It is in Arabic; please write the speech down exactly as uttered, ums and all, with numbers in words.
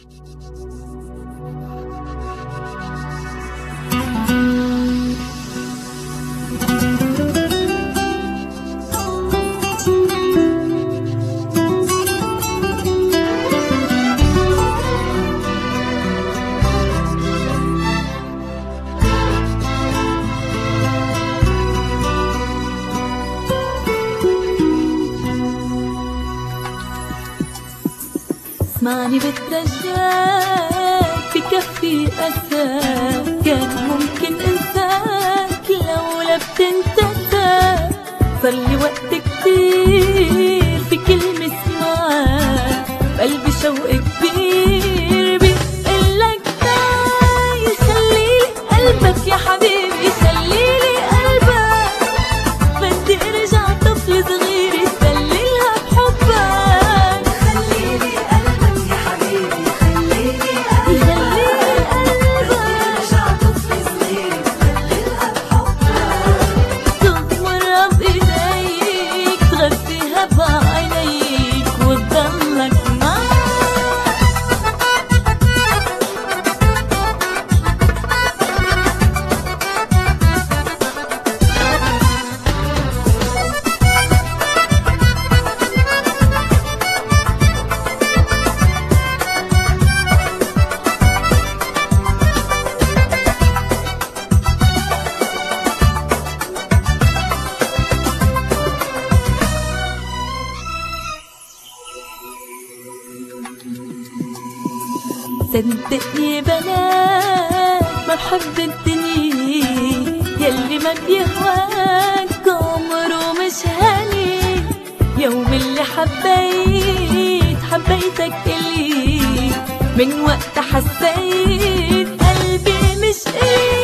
اسمعني بالتجاك بكفي أساك، كان ممكن انساك لولا بتنتسى. صار لي وقت كتير في كلمة اسمعك، بقلبي شوق كبير بيقلك تعال خليلي قلبك يا حبيبي، خليلي قلبك. بدي ارجع طفل صغير يسللها بحبك. خليلي قلبك يا حبيبي، خليلي قلبك. ارجع طفل صغير يسللها بحبك. تغمرها بايديك، تغذيها بعينيك، وتضلك معك. صدقني بنات ما بحب الدنيا، يلي ما بيهواك عمره مش هني. يوم اللي حبيت حبيتك إلي، من وقت حسيت قلبي مش إلي.